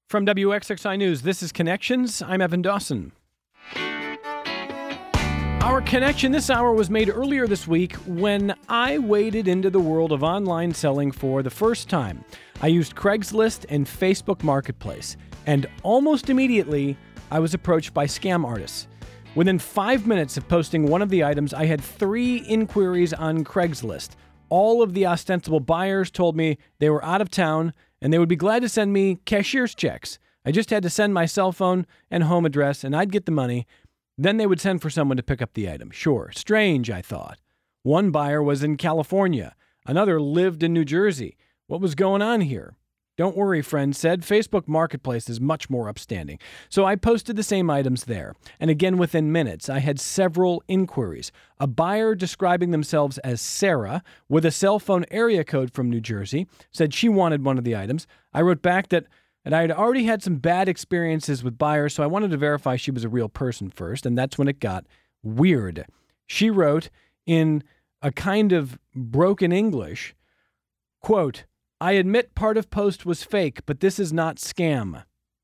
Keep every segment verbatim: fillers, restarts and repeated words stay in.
From W X X I News, this is Connections. I'm Evan Dawson. Our connection this hour was made earlier this week when I waded into the world of online selling for the first time. I used Craigslist and Facebook Marketplace, and almost immediately, I was approached by scam artists. Within five minutes of posting one of the items, I had three inquiries on Craigslist. All of the ostensible buyers told me they were out of town and they would be glad to send me cashier's checks. I just had to send my cell phone and home address and I'd get the money. Then they would send for someone to pick up the item. Sure, strange, I thought. One buyer was in California. Another lived in New Jersey. What was going on here? Don't worry, friends said. Facebook Marketplace is much more upstanding. So I posted the same items there. And again, within minutes, I had several inquiries. A buyer describing themselves as Sarah with a cell phone area code from New Jersey said she wanted one of the items. I wrote back that, that I had already had some bad experiences with buyers, so I wanted to verify she was a real person first. And that's when it got weird. She wrote in a kind of broken English, quote, I admit part of post was fake, but this is not scam.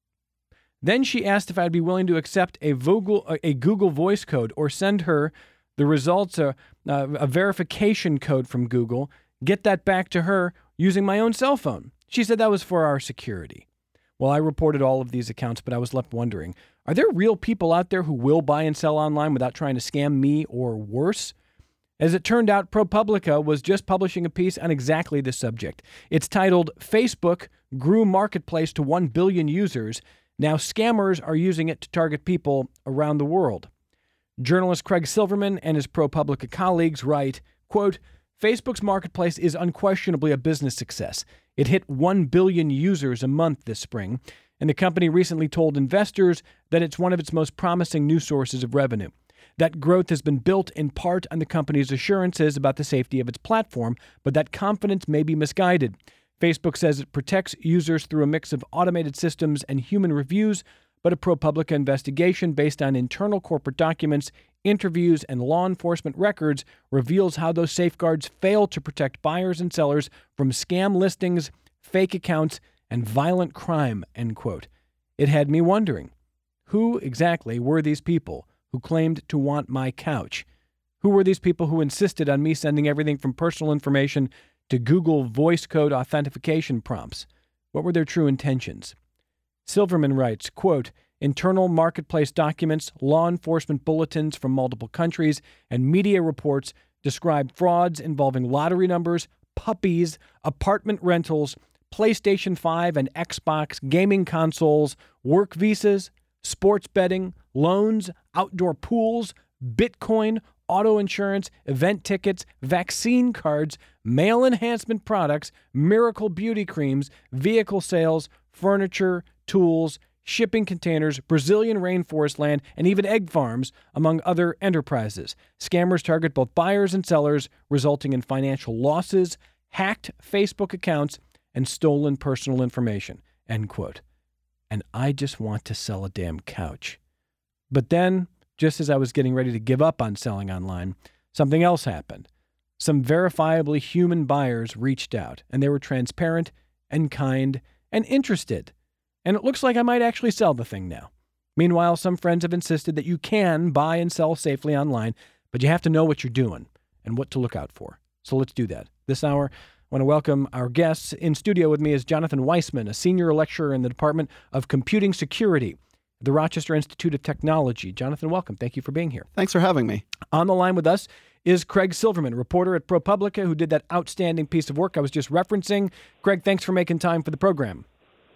Then she asked if I'd be willing to accept a Google, a Google voice code or send her the results, a, a verification code from Google, get that back to her using my own cell phone. She said that was for our security. Well, I reported all of these accounts, but I was left wondering, are there real people out there who will buy and sell online without trying to scam me or worse? As it turned out, ProPublica was just publishing a piece on exactly this subject. It's titled, Facebook Grew Marketplace to one billion Users. Now scammers are using it to target people around the world. Journalist Craig Silverman and his ProPublica colleagues write, quote, Facebook's marketplace is unquestionably a business success. It hit one billion users a month this spring, and the company recently told investors that it's one of its most promising new sources of revenue. That growth has been built in part on the company's assurances about the safety of its platform, but that confidence may be misguided. Facebook says it protects users through a mix of automated systems and human reviews, but a ProPublica investigation based on internal corporate documents, interviews, and law enforcement records reveals how those safeguards fail to protect buyers and sellers from scam listings, fake accounts, and violent crime, end quote. It had me wondering, who exactly were these people who claimed to want my couch? Who were these people who insisted on me sending everything from personal information to Google voice code authentication prompts? What were their true intentions? Silverman writes, quote, internal marketplace documents, law enforcement bulletins from multiple countries, and media reports describe frauds involving lottery numbers, puppies, apartment rentals, PlayStation five and Xbox, gaming consoles, work visas, sports betting, loans, outdoor pools, Bitcoin, auto insurance, event tickets, vaccine cards, male enhancement products, miracle beauty creams, vehicle sales, furniture, tools, shipping containers, Brazilian rainforest land, and even egg farms, among other enterprises. Scammers target both buyers and sellers, resulting in financial losses, hacked Facebook accounts, and stolen personal information, end quote. And I just want to sell a damn couch. But then, just as I was getting ready to give up on selling online, something else happened. Some verifiably human buyers reached out, and they were transparent and kind and interested. And it looks like I might actually sell the thing now. Meanwhile, some friends have insisted that you can buy and sell safely online, but you have to know what you're doing and what to look out for. So let's do that. This hour, I want to welcome our guests. In studio with me is Jonathan Weissman, a senior lecturer in the Department of Computing Security at the Rochester Institute of Technology. Jonathan, welcome. Thank you for being here. Thanks for having me. On the line with us is Craig Silverman, reporter at ProPublica, who did that outstanding piece of work I was just referencing. Craig, thanks for making time for the program.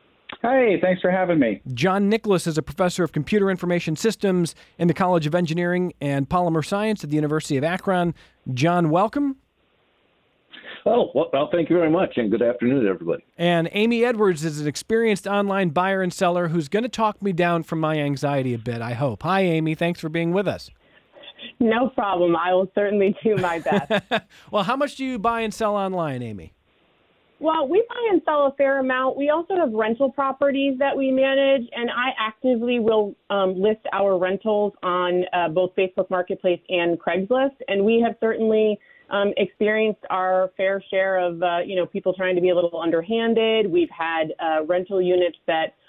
Hey, thanks for having me. John Nicholas is a professor of computer information systems in the College of Engineering and Polymer Science at the University of Akron. John, welcome. Oh, well, well, thank you very much, and good afternoon, everybody. And Amy Edwards is an experienced online buyer and seller who's going to talk me down from my anxiety a bit, I hope. Hi, Amy. Thanks for being with us. No problem. I will certainly do my best. Well, how much do you buy and sell online, Amy? Well, we buy and sell a fair amount. We also have rental properties that we manage, and I actively will um, list our rentals on uh, both Facebook Marketplace and Craigslist, and we have certainly um, experienced our fair share of, uh, you know, people trying to be a little underhanded. We've had uh, rental units that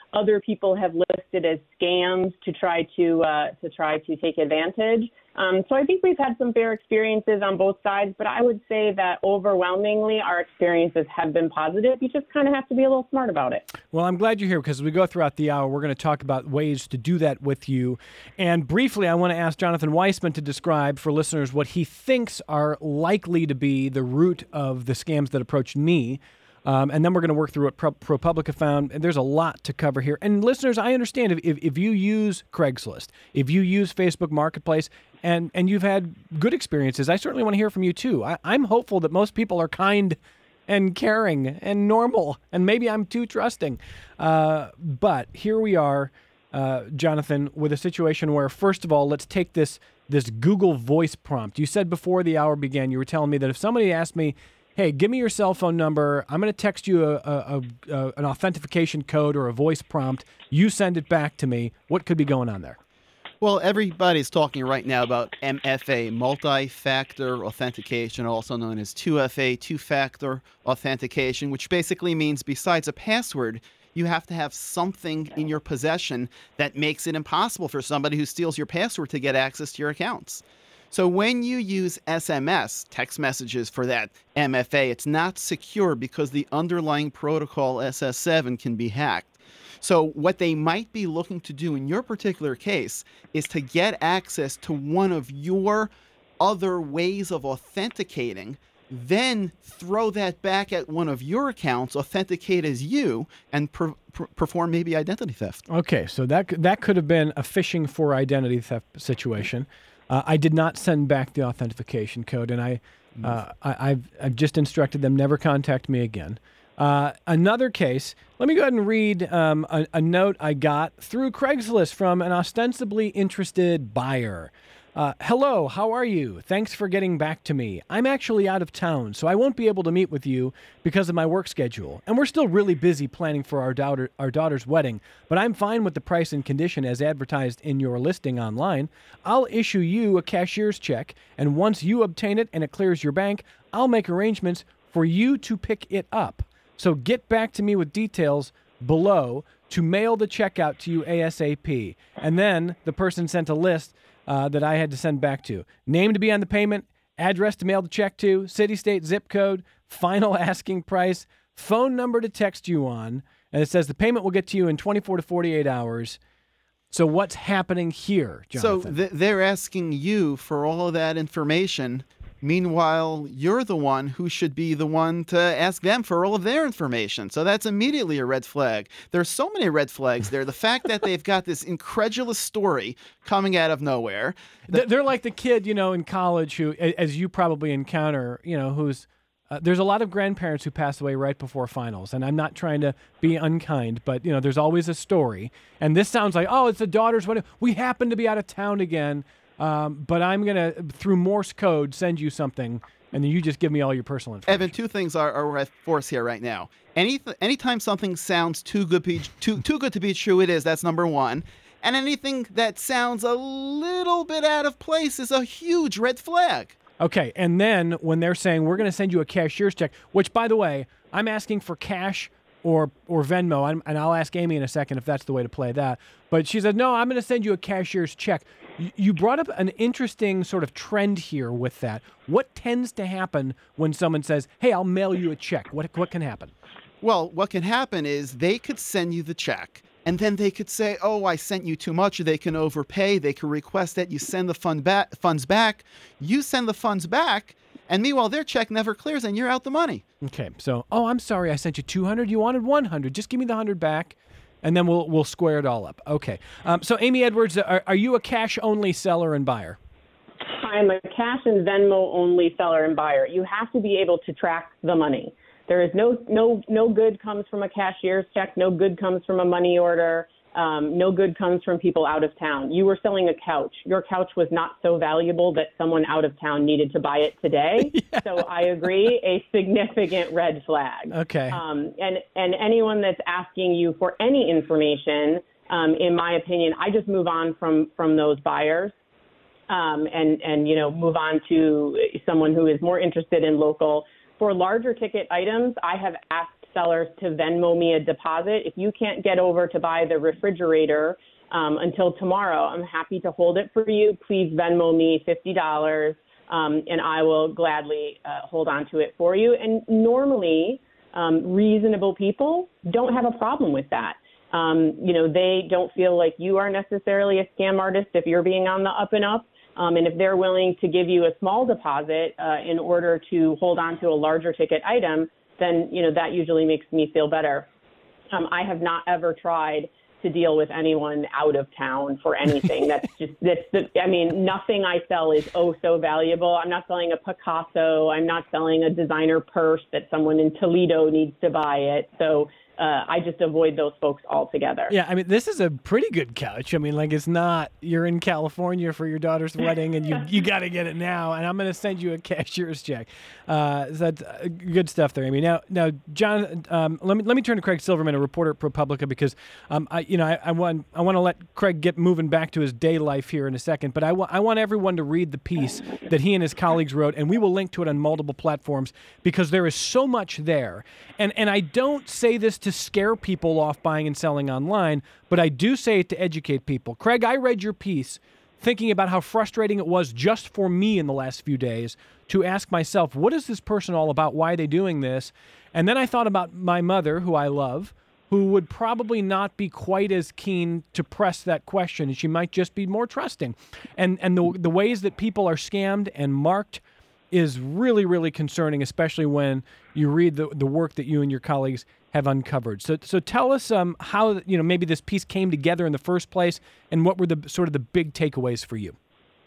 other people have listed as scams to try to uh, to try to take advantage. Um, so I think we've had some fair experiences on both sides, but I would say that overwhelmingly our experiences have been positive. You just kind of have to be a little smart about it. Well, I'm glad you're here because as we go throughout the hour, we're going to talk about ways to do that with you. And briefly, I want to ask Jonathan Weissman to describe for listeners what he thinks are likely to be the root of the scams that approached me. Um, and then we're going to work through what Pro- ProPublica found. And there's a lot to cover here. And listeners, I understand if, if, if you use Craigslist, if you use Facebook Marketplace, and, and you've had good experiences, I certainly want to hear from you too. I, I'm hopeful that most people are kind and caring and normal, and maybe I'm too trusting. Uh, but here we are, uh, Jonathan, with a situation where, first of all, let's take this this Google voice prompt. You said before the hour began, you were telling me that if somebody asked me, hey, give me your cell phone number, I'm going to text you a, a, a, an authentication code or a voice prompt, you send it back to me, what could be going on there? Well, everybody's talking right now about M F A, multi-factor authentication, also known as two F A, two-factor authentication, which basically means besides a password, you have to have something in your possession that makes it impossible for somebody who steals your password to get access to your accounts. So when you use S M S, text messages for that M F A, it's not secure because the underlying protocol S S seven can be hacked. So what they might be looking to do in your particular case is to get access to one of your other ways of authenticating, then throw that back at one of your accounts, authenticate as you, and per- per- perform maybe identity theft. Okay, so that that could have been a phishing for identity theft situation. Uh, I did not send back the authentication code, and I, uh, I I've I've just instructed them never contact me again. Uh, another case, let me go ahead and read um, a, a note I got through Craigslist from an ostensibly interested buyer. Uh, Hello, how are you? Thanks for getting back to me. I'm actually out of town, so I won't be able to meet with you because of my work schedule. And we're still really busy planning for our daughter, our daughter's wedding, but I'm fine with the price and condition as advertised in your listing online. I'll issue you a cashier's check, and once you obtain it and it clears your bank, I'll make arrangements for you to pick it up. So get back to me with details below to mail the check out to you ASAP. And then the person sent a list uh, that I had to send back to. Name to be on the payment, address to mail the check to, city, state, zip code, final asking price, phone number to text you on. And it says the payment will get to you in twenty-four to forty-eight hours. So what's happening here, Jonathan? So th- they're asking you for all of that information. Meanwhile, you're the one who should be the one to ask them for all of their information. So that's immediately a red flag. There's so many red flags there. The fact that they've got this incredulous story coming out of nowhere. The- They're like the kid, you know, in college who, as you probably encounter, you know, who's, uh, there's a lot of grandparents who pass away right before finals. And I'm not trying to be unkind, but, you know, there's always a story. And this sounds like, oh, it's the daughter's wedding. We happen to be out of town again. Um, but I'm going to, through Morse code, send you something, and then you just give me all your personal information. Evan, two things are, are at force here right now. Any anytime something sounds too good, be, too, too good to be true, it is. That's number one. And anything that sounds a little bit out of place is a huge red flag. Okay, and then when they're saying, we're going to send you a cashier's check, which, by the way, I'm asking for cash or or Venmo, I'm, and I'll ask Amy in a second if that's the way to play that. But she said, no, I'm going to send you a cashier's check. You brought up an interesting sort of trend here with that. What tends to happen when someone says, hey, I'll mail you a check? What what can happen? Well, what can happen is they could send you the check, and then they could say, oh, I sent you too much. Or they can overpay. They can request that you send the fund back, funds back. You send the funds back, and meanwhile, their check never clears, and you're out the money. Okay, so, oh, I'm sorry, I sent you two hundred. You wanted one hundred. Just give me the one hundred back. And then we'll we'll square it all up. Okay. Um, so, Amy Edwards, are, are you a cash-only seller and buyer? I'm a cash and Venmo-only seller and buyer. You have to be able to track the money. There is no no no good comes from a cashier's check. No good comes from a money order. Um, no good comes from people out of town. You were selling a couch. Your couch was not so valuable that someone out of town needed to buy it today. Yeah. So I agree, a significant red flag. Okay. Um, and, and anyone that's asking you for any information, um, in my opinion, I just move on from, from those buyers um, and, and, you know, move on to someone who is more interested in local. For larger ticket items, I have asked sellers to Venmo me a deposit. If you can't get over to buy the refrigerator um, until tomorrow, I'm happy to hold it for you. Please Venmo me fifty dollars, um, and I will gladly uh, hold on to it for you. And normally, um, reasonable people don't have a problem with that. Um, you know, they don't feel like you are necessarily a scam artist if you're being on the up and up. Um, and if they're willing to give you a small deposit uh, in order to hold on to a larger ticket item, then, you know, that usually makes me feel better. Um, I have not ever tried to deal with anyone out of town for anything. That's just, that's the, I mean, nothing I sell is oh so valuable. I'm not selling a Picasso. I'm not selling a designer purse that someone in Toledo needs to buy it. So Uh, I just avoid those folks altogether. Yeah, I mean, this is a pretty good couch. I mean, like, it's not you're in California for your daughter's wedding and you you got to get it now, and I'm going to send you a cashier's check. Uh, so that's uh, good stuff there, Amy. Now, now, John, um, let me let me turn to Craig Silverman, a reporter at ProPublica, because um, I, you know, I, I want I want to let Craig get moving back to his day life here in a second, but I want I want everyone to read the piece that he and his colleagues wrote, and we will link to it on multiple platforms because there is so much there, and and I don't say this to to scare people off buying and selling online, but I do say it to educate people. Craig, I read your piece thinking about how frustrating it was just for me in the last few days to ask myself, what is this person all about? Why are they doing this? And then I thought about my mother, who I love, who would probably not be quite as keen to press that question, and she might just be more trusting. And and the the ways that people are scammed and marked is really, really concerning, especially when you read the, the work that you and your colleagues have uncovered. So so tell us um, how, you know, maybe this piece came together in the first place, and what were the sort of the big takeaways for you?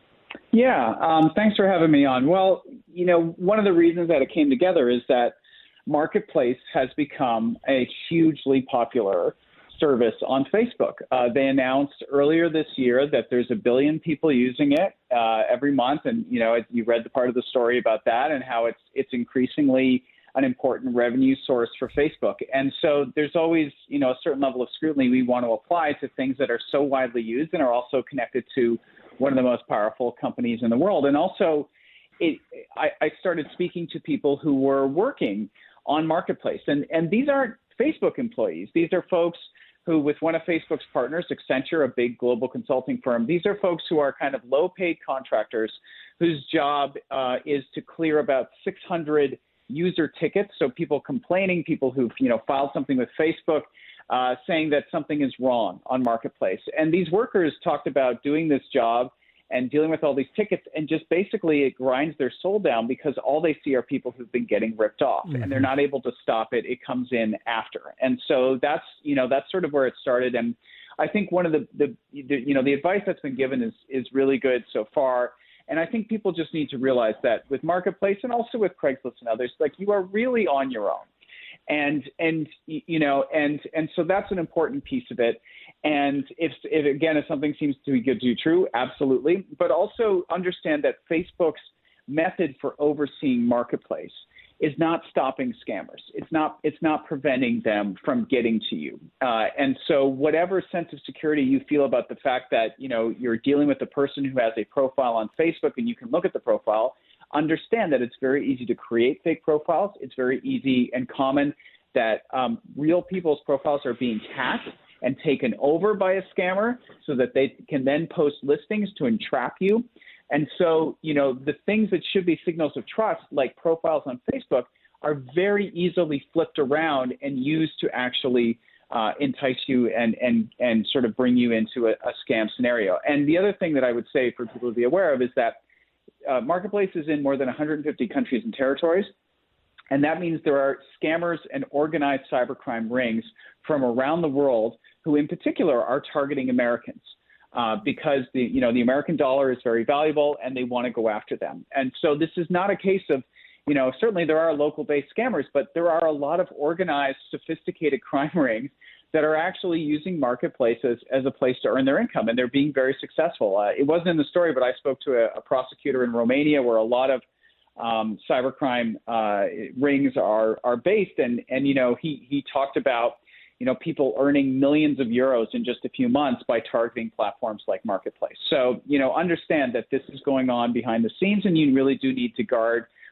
Yeah, um, thanks for having me on. Well, you know, one of the reasons that it came together is that Marketplace has become a hugely popular service on Facebook. Uh, they announced earlier this year that there's a billion people using it uh, every month, and you know, you read the part of the story about that and how it's it's increasingly an important revenue source for Facebook. And so there's always, you know, a certain level of scrutiny we want to apply to things that are so widely used and are also connected to one of the most powerful companies in the world. And also, it, I, I started speaking to people who were working on Marketplace, and and these aren't Facebook employees. These are folks who, with one of Facebook's partners, Accenture, a big global consulting firm, these are folks who are kind of low-paid contractors whose job uh, is to clear about six hundred user tickets. So people complaining, people who've, you know, filed something with Facebook uh, saying that something is wrong on Marketplace. And these workers talked about doing this job and dealing with all these tickets, and just basically it grinds their soul down because all they see are people who've been getting ripped off, mm-hmm. and they're not able to stop it. It comes in after. And so that's, you know, that's sort of where it started. And I think one of the, the, the you know, the advice that's been given is, is really good so far. And I think people just need to realize that with Marketplace and also with Craigslist and others, like, you are really on your own. And, and, you know, and, and so that's an important piece of it. And if, if again, if something seems to be good to be true, absolutely. But also understand that Facebook's method for overseeing Marketplace is not stopping scammers. It's not, it's not preventing them from getting to you. Uh, and so whatever sense of security you feel about the fact that, you know, you're dealing with a person who has a profile on Facebook and you can look at the profile, understand that it's very easy to create fake profiles. It's very easy and common that um, real people's profiles are being hacked and taken over by a scammer so that they can then post listings to entrap you. And so, you know, the things that should be signals of trust, like profiles on Facebook, are very easily flipped around and used to actually uh, entice you and, and, and sort of bring you into a, a scam scenario. And the other thing that I would say for people to be aware of is that uh, Marketplace is in more than one hundred fifty countries and territories. And that means there are scammers and organized cybercrime rings from around the world who in particular are targeting Americans. Uh, because the you know the American dollar is very valuable and they want to go after them. And so this is not a case of, you know, certainly there are local-based scammers, but there are a lot of organized, sophisticated crime rings that are actually using Marketplace as, as a place to earn their income, and they're being very successful. Uh, it wasn't in the story, but I spoke to a, a prosecutor in Romania where a lot of um, cybercrime uh, rings are are based, and and you know he he talked about, you know, people earning millions of euros in just a few months by targeting platforms like Marketplace. So, you know, understand that this is going on behind the scenes, and you really do need to guard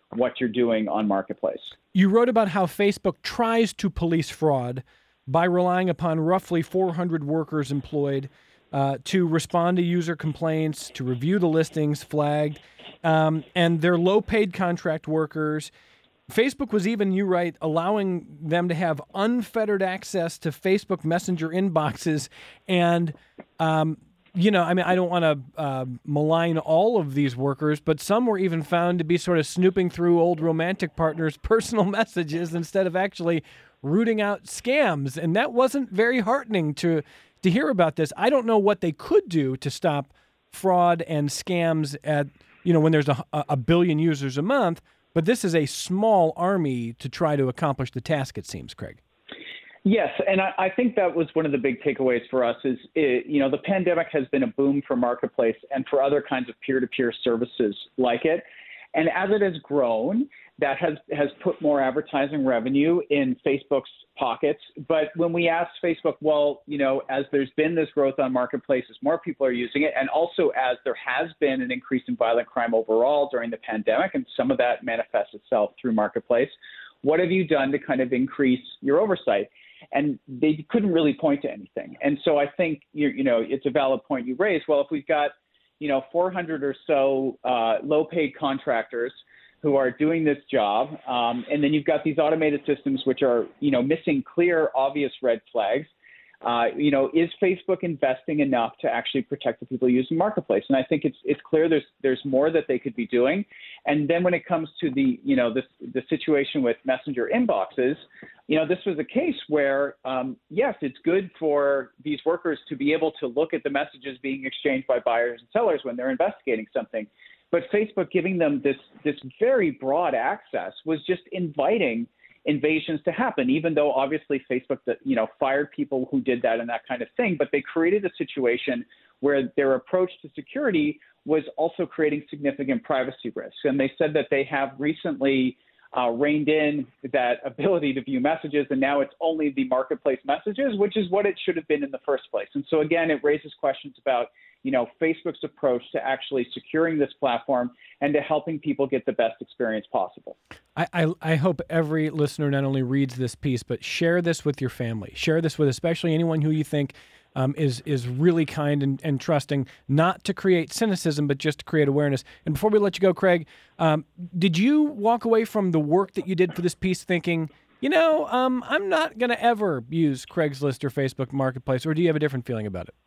what you're doing on Marketplace. You wrote about how Facebook tries to police fraud by relying upon roughly four hundred workers employed uh, to respond to user complaints, to review the listings flagged, um, and they're low-paid contract workers. Facebook was even, you write, allowing them to have unfettered access to Facebook Messenger inboxes. And, um, you know, I mean, I don't want to uh, malign all of these workers, but some were even found to be sort of snooping through old romantic partners' personal messages instead of actually rooting out scams. And that wasn't very heartening to, to hear about this. I don't know what they could do to stop fraud and scams at, you know, when there's a, a billion users a month. But this is a small army to try to accomplish the task, it seems, Craig. Yes, and I, I think that was one of the big takeaways for us is, it, you know, the pandemic has been a boom for Marketplace and for other kinds of peer-to-peer services like it. And as it has grown, that has, has put more advertising revenue in Facebook's pockets. But when we asked Facebook, well, you know, as there's been this growth on Marketplace, as more people are using it, and also as there has been an increase in violent crime overall during the pandemic, and some of that manifests itself through Marketplace, what have you done to kind of increase your oversight? And they couldn't really point to anything. And so I think, you, you know, it's a valid point you raised. Well, if we've got, you know, four hundred or so uh, low-paid contractors who are doing this job, um, and then you've got these automated systems which are, you know, missing clear, obvious red flags. Uh, you know, is Facebook investing enough to actually protect the people using Marketplace? And I think it's it's clear there's there's more that they could be doing. And then when it comes to the, you know, this the situation with Messenger inboxes, you know, this was a case where, um, yes, it's good for these workers to be able to look at the messages being exchanged by buyers and sellers when they're investigating something. But Facebook giving them this this very broad access was just inviting invasions to happen, even though obviously Facebook, you know, fired people who did that and that kind of thing. But they created a situation where their approach to security was also creating significant privacy risks. And they said that they have recently uh, reined in that ability to view messages, and now it's only the Marketplace messages, which is what it should have been in the first place. And so again, it raises questions about, you know, Facebook's approach to actually securing this platform and to helping people get the best experience possible. I, I, I hope every listener not only reads this piece, but share this with your family. Share this with especially anyone who you think um, is is really kind and, and trusting, not to create cynicism, but just to create awareness. And before we let you go, Craig, um, did you walk away from the work that you did for this piece thinking, you know, um, I'm not going to ever use Craigslist or Facebook Marketplace, or do you have a different feeling about it?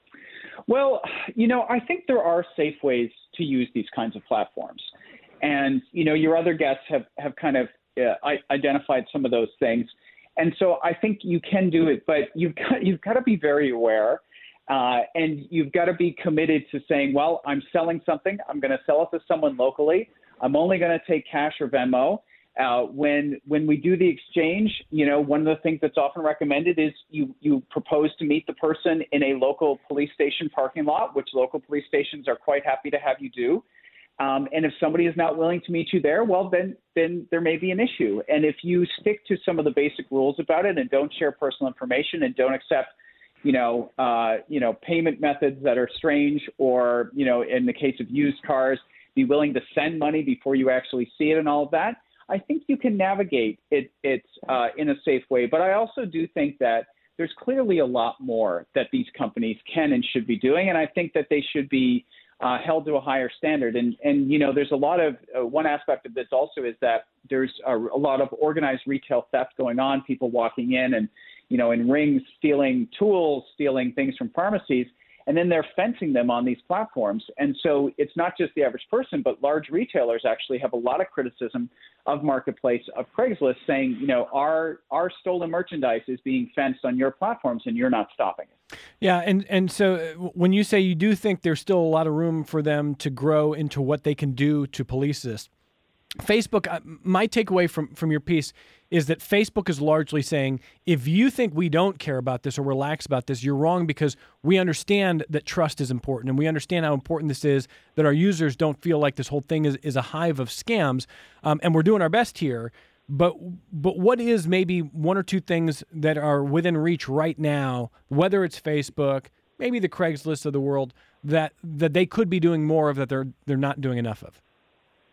Well, you know, I think there are safe ways to use these kinds of platforms. And, you know, your other guests have, have kind of uh, identified some of those things. And so I think you can do it, but you've got, you've got to be very aware uh, and you've got to be committed to saying, well, I'm selling something. I'm going to sell it to someone locally. I'm only going to take cash or Venmo. Uh, when when we do the exchange, you know, one of the things that's often recommended is you, you propose to meet the person in a local police station parking lot, which local police stations are quite happy to have you do. Um, and if somebody is not willing to meet you there, well, then then there may be an issue. And if you stick to some of the basic rules about it and don't share personal information and don't accept, you know, uh, you know, payment methods that are strange, or, you know, in the case of used cars, be willing to send money before you actually see it and all of that, I think you can navigate it, it uh, in a safe way. But I also do think that there's clearly a lot more that these companies can and should be doing. And I think that they should be uh, held to a higher standard. And, and, you know, there's a lot of uh, one aspect of this also is that there's a, a lot of organized retail theft going on, people walking in and, you know, in rings, stealing tools, stealing things from pharmacies. And then they're fencing them on these platforms. And so it's not just the average person, but large retailers actually have a lot of criticism of Marketplace, of Craigslist, saying, you know, our our stolen merchandise is being fenced on your platforms and you're not stopping it. Yeah, and, and so when you say you do think there's still a lot of room for them to grow into what they can do to police this, Facebook, my takeaway from, from your piece is that Facebook is largely saying, if you think we don't care about this or relax about this, you're wrong, because we understand that trust is important and we understand how important this is, that our users don't feel like this whole thing is, is a hive of scams, um, and we're doing our best here. But but what is maybe one or two things that are within reach right now, whether it's Facebook, maybe the Craigslist of the world, that that they could be doing more of that they're they're not doing enough of?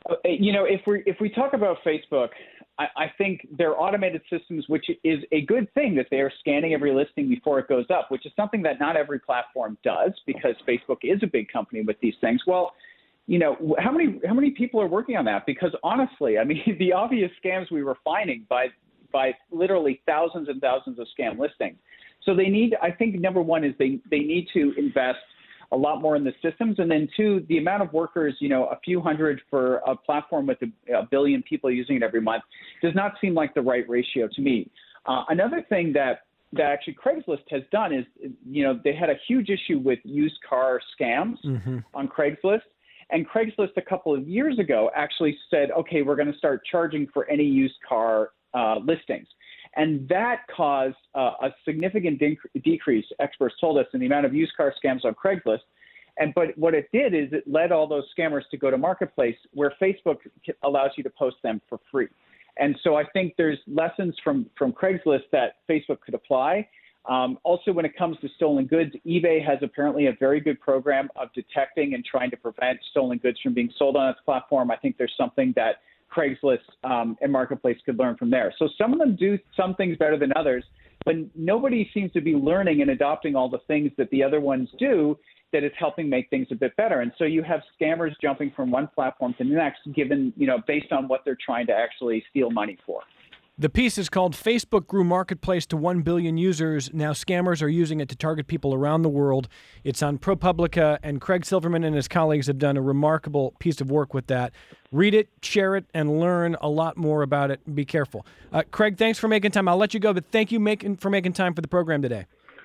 You know, if we if we talk about Facebook, I, I think their automated systems, which is a good thing that they are scanning every listing before it goes up, which is something that not every platform does because Facebook is a big company with these things. Well, you know, how many how many people are working on that? Because honestly, I mean, the obvious scams we were finding by by literally thousands and thousands of scam listings. So they need, I think, number one is they they need to invest a lot more in the systems. And then two, the amount of workers, you know, a few hundred for a platform with a, a billion people using it every month does not seem like the right ratio to me. Uh, another thing that, that actually Craigslist has done is, you know, they had a huge issue with used car scams mm-hmm. on Craigslist. And Craigslist a couple of years ago actually said, okay, we're going to start charging for any used car uh, listings. And that caused uh, a significant de- decrease, experts told us, in the amount of used car scams on Craigslist. And but what it did is it led all those scammers to go to Marketplace, where Facebook allows you to post them for free. And so I think there's lessons from, from Craigslist that Facebook could apply. Um, also, when it comes to stolen goods, eBay has apparently a very good program of detecting and trying to prevent stolen goods from being sold on its platform. I think there's something that Craigslist um, and Marketplace could learn from there. So some of them do some things better than others, but nobody seems to be learning and adopting all the things that the other ones do that is helping make things a bit better. And so you have scammers jumping from one platform to the next, given, you know, based on what they're trying to actually steal money for. The piece is called Facebook Grew Marketplace to one billion Users. Now scammers are using it to target people around the world. It's on ProPublica, and Craig Silverman and his colleagues have done a remarkable piece of work with that. Read it, share it, and learn a lot more about it. Be careful. Uh, Craig, thanks for making time. I'll let you go, but thank you making, for making time for the program today.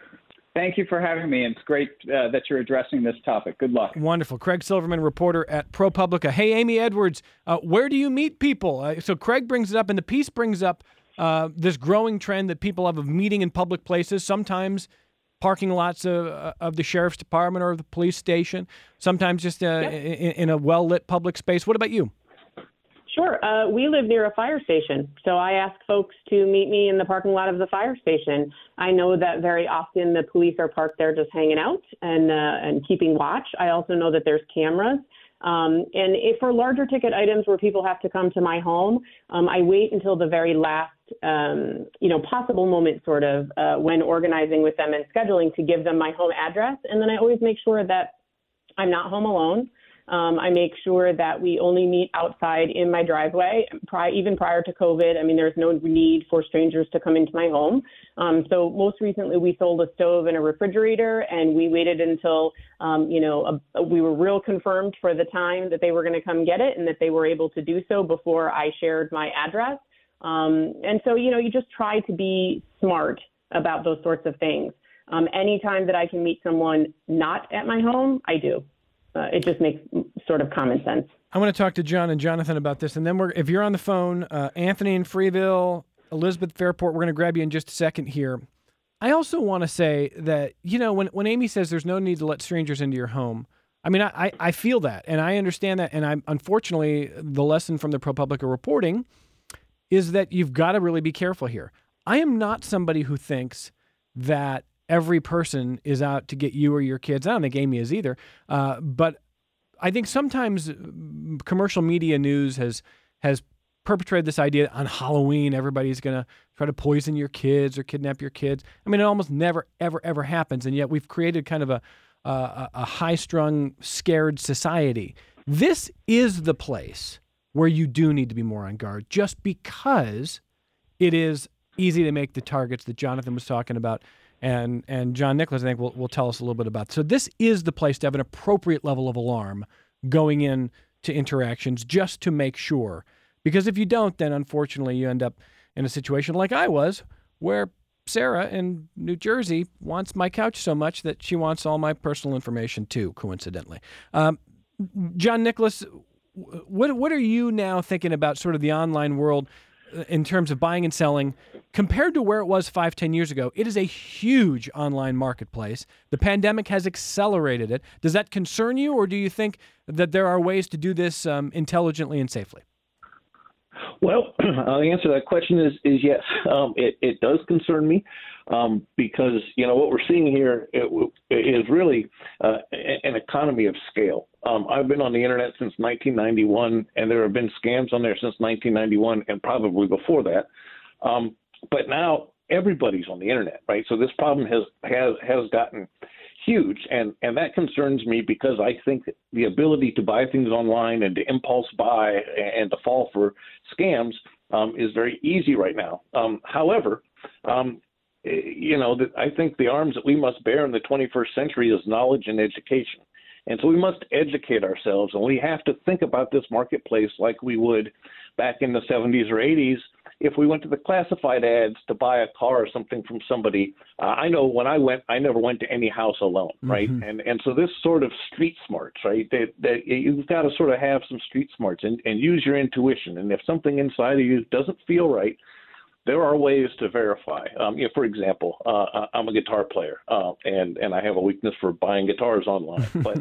Thank you for having me. It's great uh, that you're addressing this topic. Good luck. Wonderful. Craig Silverman, reporter at ProPublica. Hey, Amy Edwards, uh, where do you meet people? Uh, so Craig brings it up, and the piece brings up uh, this growing trend that people have of meeting in public places, sometimes parking lots of, uh, of the sheriff's department or the police station, sometimes just uh, yep. in, in a well-lit public space. What about you? Sure. Uh, we live near a fire station, so I ask folks to meet me in the parking lot of the fire station. I know that very often the police are parked there just hanging out and uh, and keeping watch. I also know that there's cameras. Um, and if for larger ticket items where people have to come to my home, um, I wait until the very last, um, you know, possible moment sort of uh, when organizing with them and scheduling to give them my home address. And then I always make sure that I'm not home alone. Um, I make sure that we only meet outside in my driveway, pri- even prior to COVID. I mean, there's no need for strangers to come into my home. Um, so most recently, we sold a stove and a refrigerator, and we waited until, um, you know, a, a, we were real confirmed for the time that they were going to come get it and that they were able to do so before I shared my address. Um, and so, you know, you just try to be smart about those sorts of things. Um, anytime that I can meet someone not at my home, I do. Uh, it just makes sort of common sense. I want to talk to John and Jonathan about this, and then we're if you're on the phone, uh, Anthony in Freeville, Elizabeth Fairport, we're going to grab you in just a second here. I also want to say that, you know, when, when Amy says there's no need to let strangers into your home, I mean, I, I feel that, and I understand that, and I'm unfortunately, the lesson from the ProPublica reporting is that you've got to really be careful here. I am not somebody who thinks that every person is out to get you or your kids. I don't think Amy is either. Uh, but I think sometimes commercial media news has has perpetrated this idea that on Halloween everybody's going to try to poison your kids or kidnap your kids. I mean, it almost never, ever, ever happens. And yet we've created kind of a, a, a high-strung, scared society. This is the place where you do need to be more on guard, just because it is easy to make the targets that Jonathan was talking about. And and John Nicholas, I think, will, will tell us a little bit about. So this is the place to have an appropriate level of alarm going in to interactions, just to make sure. Because if you don't, then unfortunately you end up in a situation like I was, where Sarah in New Jersey wants my couch so much that she wants all my personal information too, coincidentally. Um, John Nicholas, what what are you now thinking about sort of the online world in terms of buying and selling compared to where it was five, ten years ago? It is a huge online marketplace. The pandemic has accelerated it. Does that concern you, or do you think that there are ways to do this um, intelligently and safely? Well, uh, the answer to that question is is yes. Um, it, it does concern me um, because, you know, what we're seeing here it, it is really uh, an economy of scale. Um, I've been on the internet since nineteen ninety-one, and there have been scams on there since nineteen ninety-one and probably before that. Um, but now everybody's on the internet, right? So this problem has has has gotten huge, and, and that concerns me because I think that the ability to buy things online and to impulse buy and to fall for scams um, is very easy right now. Um, however, um, you know, the, I think the arms that we must bear in the twenty-first century is knowledge and education. And so we must educate ourselves, and we have to think about this marketplace like we would back in the seventies or eighties if we went to the classified ads to buy a car or something from somebody. Uh, I know when I went, I never went to any house alone, right? Mm-hmm. And and so this sort of street smarts, right, that, that you've got to sort of have some street smarts and, and use your intuition. And if something inside of you doesn't feel right, there are ways to verify. Um, you know, for example, uh, I'm a guitar player, uh, and, and I have a weakness for buying guitars online. But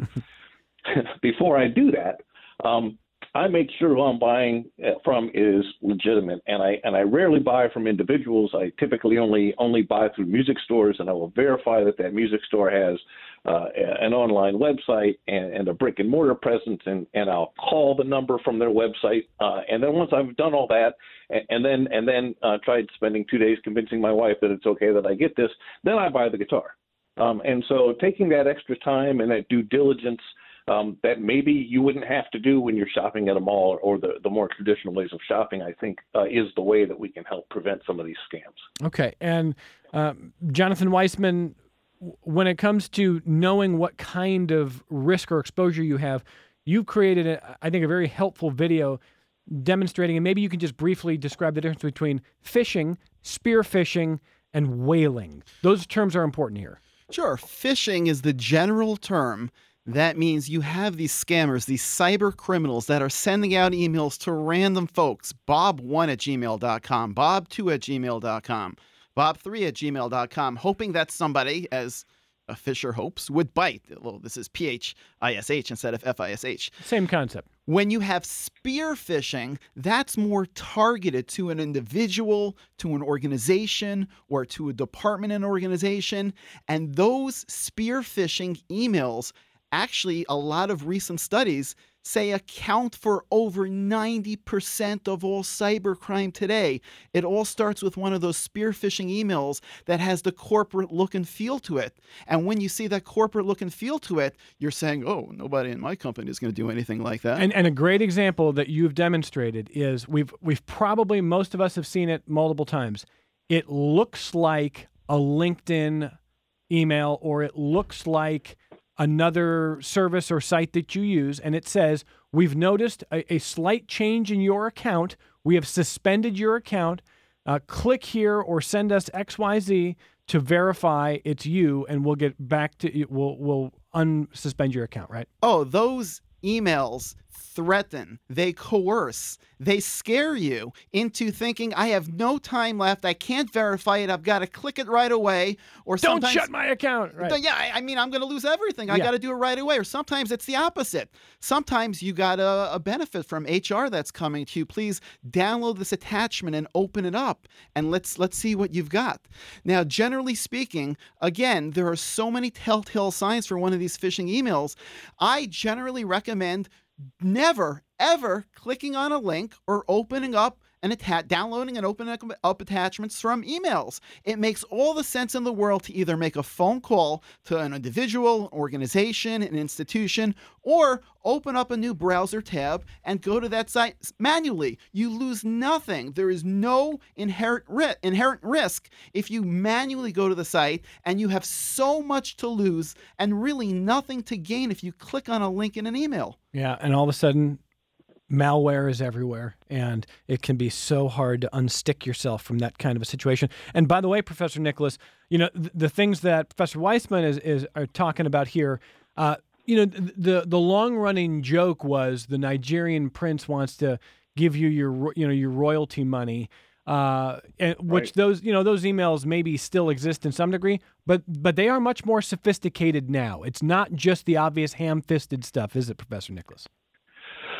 before I do that, um, I make sure who I'm buying from is legitimate, and I and I rarely buy from individuals. I typically only only buy through music stores, and I will verify that that music store has uh, an online website and, and a brick and mortar presence, and, and I'll call the number from their website, uh, and then once I've done all that, and, and then and then uh, tried spending two days convincing my wife that it's okay that I get this, then I buy the guitar. Um, and so taking that extra time and that due diligence Um, that maybe you wouldn't have to do when you're shopping at a mall or the, the more traditional ways of shopping, I think, uh, is the way that we can help prevent some of these scams. Okay. And uh, Jonathan Weissman, when it comes to knowing what kind of risk or exposure you have, you've created, a, I think, a very helpful video demonstrating, and maybe you can just briefly describe the difference between phishing, spear phishing, and whaling. Those terms are important here. Sure. Phishing is the general term. That means you have these scammers, these cyber criminals that are sending out emails to random folks. bob one at gmail dot com, bob two at gmail dot com, bob three at gmail dot com, hoping that somebody, as a fisher hopes, would bite. Well, this is P H I S H instead of F I S H. Same concept. When you have spear phishing, that's more targeted to an individual, to an organization, or to a department and organization. And those spear phishing emails, actually, a lot of recent studies say account for over ninety percent of all cybercrime today. It all starts with one of those spear phishing emails that has the corporate look and feel to it. And when you see that corporate look and feel to it, you're saying, oh, nobody in my company is going to do anything like that. And, and a great example that you've demonstrated is we've we've probably, most of us have seen it multiple times. It looks like a LinkedIn email, or it looks like another service or site that you use, and it says, we've noticed a, a slight change in your account. We have suspended your account. Uh, click here or send us X Y Z to verify it's you, and we'll get back to you. We'll, we'll unsuspend your account, right? Oh, those emails threaten, they coerce, they scare you into thinking, I have no time left, I can't verify it, I've got to click it right away. Or don't shut my account. Right. Yeah, I, I mean, I'm going to lose everything. I yeah. got to do it right away. Or sometimes it's the opposite. Sometimes you got a, a benefit from H R that's coming to you. Please download this attachment and open it up, and let's let's see what you've got. Now, generally speaking, again, there are so many telltale signs for one of these phishing emails. I generally recommend never, ever clicking on a link or opening up and atta- downloading and opening up attachments from emails. It makes all the sense in the world to either make a phone call to an individual, an organization, an institution, or open up a new browser tab and go to that site manually. You lose nothing. There is no inherent, ri- inherent risk if you manually go to the site, and you have so much to lose and really nothing to gain if you click on a link in an email. Yeah, and all of a sudden, malware is everywhere, and it can be so hard to unstick yourself from that kind of a situation. And by the way, Professor Nicholas, you know, the, the things that Professor Weissman is, is are talking about here, uh, you know, the the long running joke was the Nigerian prince wants to give you your you know your royalty money, uh, and, which right. those you know those emails maybe still exist in some degree, but but they are much more sophisticated now. It's not just the obvious ham-fisted stuff, is it, Professor Nicholas?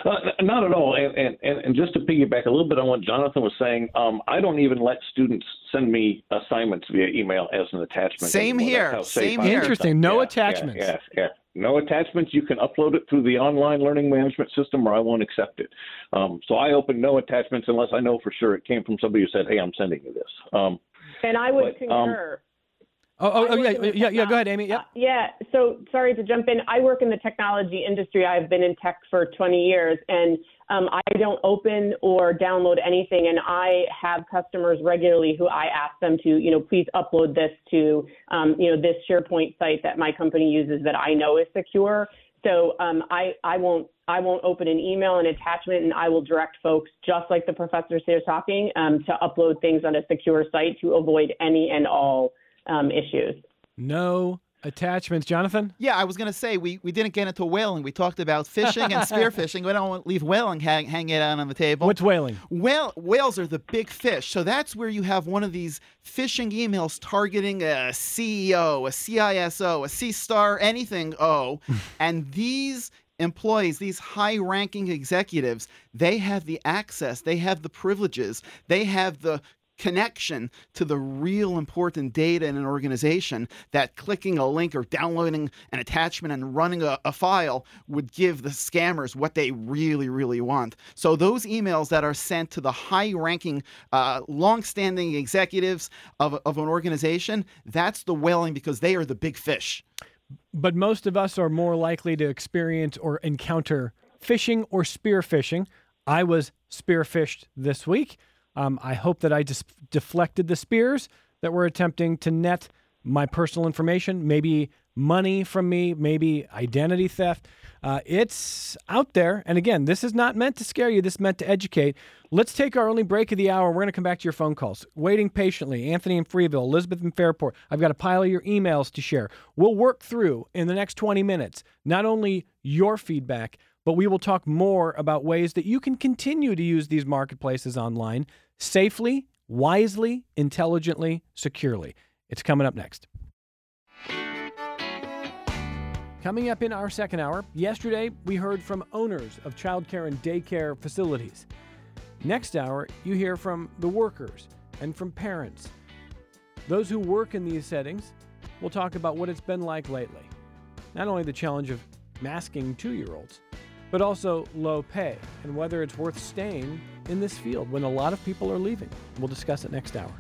Uh, not at all. And, and, and just to piggyback a little bit on what Jonathan was saying, um, I don't even let students send me assignments via email as an attachment. Same anymore. here. That's how safe Same I am. here. Interesting. No Yeah, attachments. Yeah, yeah, yeah. No attachments. You can upload it through the online learning management system, or I won't accept it. Um, so I open no attachments unless I know for sure it came from somebody who said, "Hey, I'm sending you this." Um, And I would but, um, concur. Oh, oh, I oh work yeah, in the yeah, yeah. Go ahead, techno- Amy. Yep. Uh, yeah. So sorry to jump in. I work in the technology industry. I've been in tech for twenty years, and um, I don't open or download anything. And I have customers regularly who I ask them to, you know, please upload this to, um, you know, this SharePoint site that my company uses that I know is secure. So um, I, I won't I won't open an email, an attachment, and I will direct folks, just like the professors here talking, um, to upload things on a secure site to avoid any and all um, issues. No attachments. Jonathan? Yeah, I was going to say, we, we didn't get into whaling. We talked about fishing and spearfishing. We don't want to leave whaling hang, hanging out on the table. What's whaling? Whale, whales are the big fish. So that's where you have one of these phishing emails targeting a C E O, a C I S O, a C-star, anything O. And these employees, these high-ranking executives, they have the access, they have the privileges, they have the connection to the real important data in an organization that clicking a link or downloading an attachment and running a, a file would give the scammers what they really, really want. So those emails that are sent to the high-ranking, uh, long-standing executives of, of an organization, that's the whaling, because they are the big fish. But most of us are more likely to experience or encounter phishing or spear phishing. I was spear fished this week. Um, I hope that I just deflected the spears that were attempting to net my personal information, maybe money from me, maybe identity theft. Uh, it's out there. And again, this is not meant to scare you. This is meant to educate. Let's take our only break of the hour. We're going to come back to your phone calls. Waiting patiently, Anthony in Freeville, Elizabeth in Fairport. I've got a pile of your emails to share. We'll work through in the next twenty minutes, not only your feedback, but we will talk more about ways that you can continue to use these marketplaces online safely, wisely, intelligently, securely. It's coming up next. Coming up in our second hour, yesterday we heard from owners of childcare and daycare facilities. Next hour, you hear from the workers and from parents. Those who work in these settings will talk about what it's been like lately. Not only the challenge of masking two-year-olds, but also low pay and whether it's worth staying in this field when a lot of people are leaving. We'll discuss it next hour.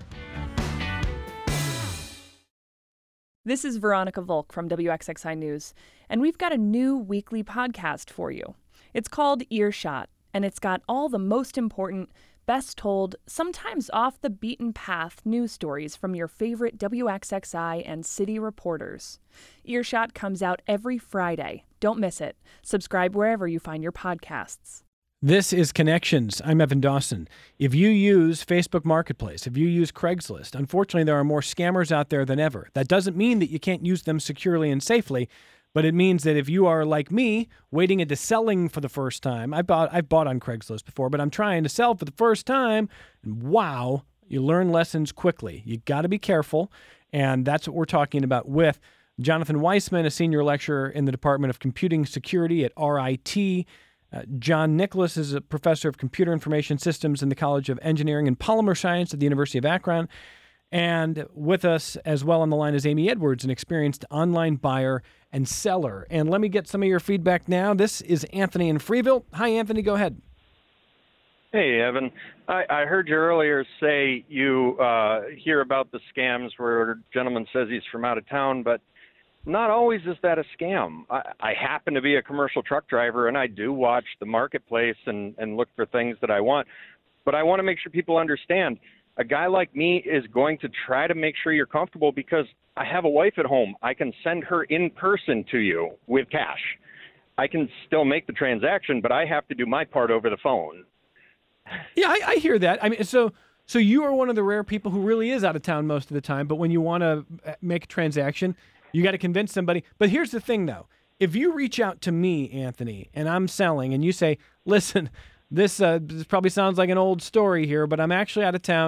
This is Veronica Volk from W X X I News, and we've got a new weekly podcast for you. It's called Earshot, and it's got all the most important, best told, sometimes off the beaten path news stories from your favorite W X X I and city reporters. Earshot comes out every Friday. Don't miss it. Subscribe wherever you find your podcasts. This is Connections. I'm Evan Dawson. If you use Facebook Marketplace, if you use Craigslist, unfortunately there are more scammers out there than ever. That doesn't mean that you can't use them securely and safely, but it means that if you are like me, waiting into selling for the first time, I bought, I've bought on Craigslist before, but I'm trying to sell for the first time, and wow, you learn lessons quickly. You got to be careful, and that's what we're talking about with Jonathan Weissman, a senior lecturer in the Department of Computing Security at R I T. Uh, John Nicholas is a professor of computer information systems in the College of Engineering and Polymer Science at the University of Akron. And with us as well on the line is Amy Edwards, an experienced online buyer and seller. And let me get some of your feedback now. This is Anthony in Freeville. Hi, Anthony. Go ahead. Hey, Evan. I, I heard you earlier say you uh, hear about the scams where a gentleman says he's from out of town, but not always is that a scam. I, I happen to be a commercial truck driver, and I do watch the marketplace and, and look for things that I want. But I want to make sure people understand, a guy like me is going to try to make sure you're comfortable because I have a wife at home. I can send her in person to you with cash. I can still make the transaction, but I have to do my part over the phone. Yeah, I, I hear that. I mean, so so you are one of the rare people who really is out of town most of the time, but when you want to make a transaction, you got to convince somebody. But here's the thing, though. If you reach out to me, Anthony, and I'm selling, and you say, listen, this, uh, this probably sounds like an old story here, but I'm actually out of town.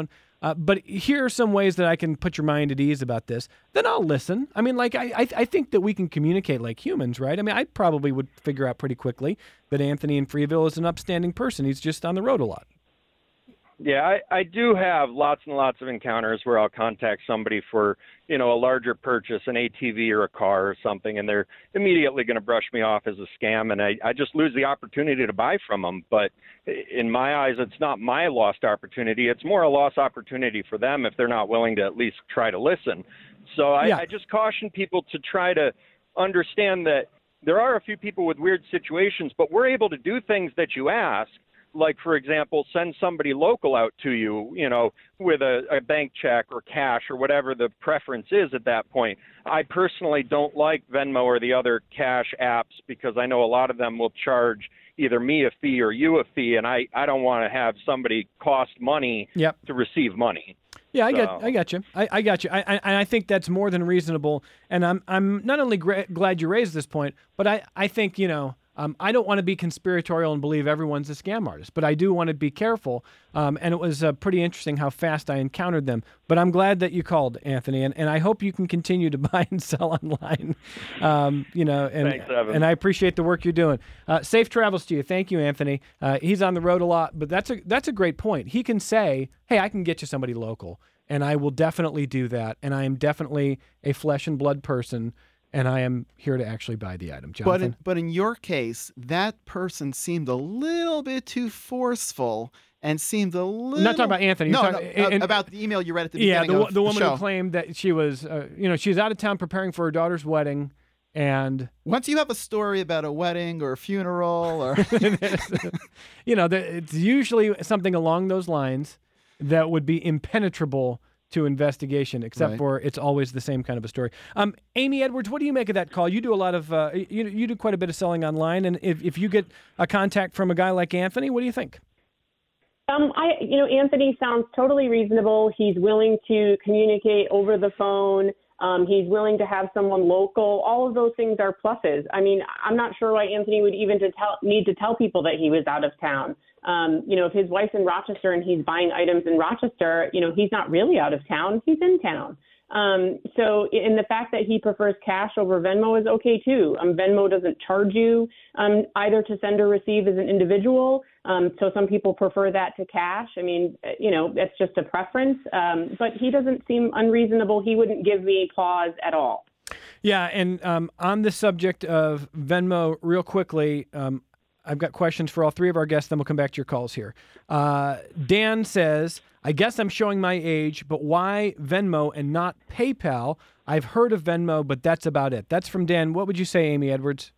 Uh, but here are some ways that I can put your mind at ease about this. Then I'll listen. I mean, like, I, I, I think that we can communicate like humans, right? I mean, I probably would figure out pretty quickly that Anthony in Freeville is an upstanding person. He's just on the road a lot. Yeah, I, I do have lots and lots of encounters where I'll contact somebody for, you know, a larger purchase, an A T V or a car or something, and they're immediately going to brush me off as a scam, and I, I just lose the opportunity to buy from them. But in my eyes, it's not my lost opportunity. It's more a lost opportunity for them if they're not willing to at least try to listen. So I, Yeah. I just caution people to try to understand that there are a few people with weird situations, but we're able to do things that you ask. Like, for example, send somebody local out to you, you know, with a, a bank check or cash or whatever the preference is at that point. I personally don't like Venmo or the other cash apps because I know a lot of them will charge either me a fee or you a fee, and I, I don't want to have somebody cost money Yep. to receive money. Yeah, I So- get, I got you. I, I got you. I, I, and I think that's more than reasonable. And I'm, I'm not only gra- glad you raised this point, but I, I think, you know, um, I don't want to be conspiratorial and believe everyone's a scam artist, but I do want to be careful. Um, and it was uh, pretty interesting how fast I encountered them. But I'm glad that you called, Anthony, and, and I hope you can continue to buy and sell online. Um, you know, and Thanks, Evan. and I appreciate the work you're doing. Uh, safe travels to you. Thank you, Anthony. Uh, he's on the road a lot, but that's a that's a great point. He can say, "Hey, I can get you somebody local." And I will definitely do that. And I am definitely a flesh and blood person, and I am here to actually buy the item. But Jonathan? in, but in your case, that person seemed a little bit too forceful and seemed a little. I'm not talking about Anthony. No, You're no, talking- uh, and- about the email you read at the yeah, beginning the, wo- of the woman show. who claimed that she was, uh, you know, she was out of town preparing for her daughter's wedding, and Once you have a story about a wedding or a funeral or you know, the, it's usually something along those lines that would be impenetrable to investigation, except Right. for it's always the same kind of a story. Um, Amy Edwards, what do you make of that call? You do a lot of, uh, you, you do quite a bit of selling online, and if, if you get a contact from a guy like Anthony, what do you think? Um, I, you know, Anthony sounds totally reasonable. He's willing to communicate over the phone. Um, he's willing to have someone local. All of those things are pluses. I mean, I'm not sure why Anthony would even to tell, need to tell people that he was out of town. Um, you know, if his wife's in Rochester and he's buying items in Rochester, you know, he's not really out of town. He's in town. Um, so, in the fact that he prefers cash over Venmo is okay too. Um, Venmo doesn't charge you um, either to send or receive as an individual. Um, so some people prefer that to cash. I mean, you know, that's just a preference. Um, but he doesn't seem unreasonable. He wouldn't give me pause at all. Yeah, and um, on the subject of Venmo, real quickly, um, I've got questions for all three of our guests, then we'll come back to your calls here. Uh, Dan says, I guess I'm showing my age, but why Venmo and not PayPal? I've heard of Venmo, but that's about it. That's from Dan. What would you say, Amy Edwards?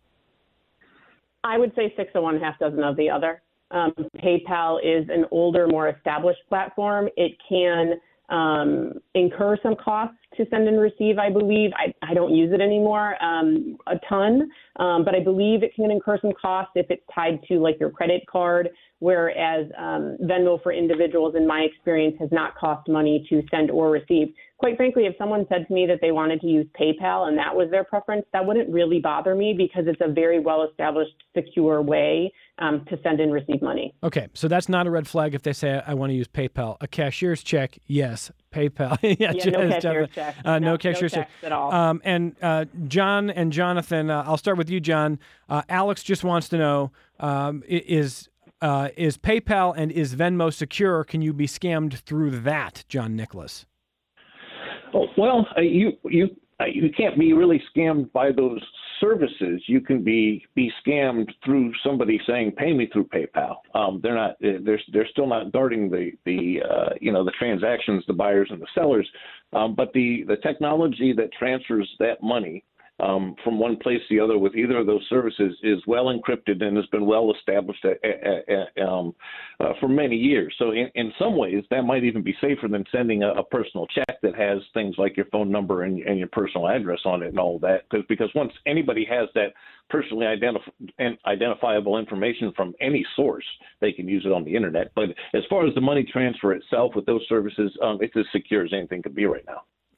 I would say six of one, half dozen of the other. Um, PayPal is an older, more established platform. It can um, incur some costs to send and receive, I believe. I, I don't use it anymore um, a ton, um, but I believe it can incur some costs if it's tied to like your credit card, whereas um, Venmo for individuals, in my experience, has not cost money to send or receive. Quite frankly, if someone said to me that they wanted to use PayPal and that was their preference, that wouldn't really bother me because it's a very well-established, secure way um, to send and receive money. Okay, so that's not a red flag if they say, I want to use PayPal. A cashier's check, yes. PayPal. yeah, Yeah, just- no just- cashier's check. Uh, no, No- cashier's no check. checks at all. Um, and uh, John and Jonathan, uh, I'll start with you, John. Uh, Alex just wants to know, um, i- is uh, is PayPal and is Venmo secure? Can you be scammed through that, John Nicholas? Oh, well, uh, you you uh, you can't be really scammed by those services. You can be be scammed through somebody saying, "Pay me through PayPal." Um, they're not. They're they're still not guarding the the uh, you know the transactions, the buyers and the sellers. Um, but the the technology that transfers that money um, from one place to the other with either of those services is well encrypted and has been well established at, at, at, um, uh, for many years. So in, in some ways, that might even be safer than sending a, a personal check that has things like your phone number and, and your personal address on it and all that. Because because once anybody has that personally identif- and identifiable information from any source, they can use it on the internet. But as far as the money transfer itself with those services, um, it's as secure as anything could be right now.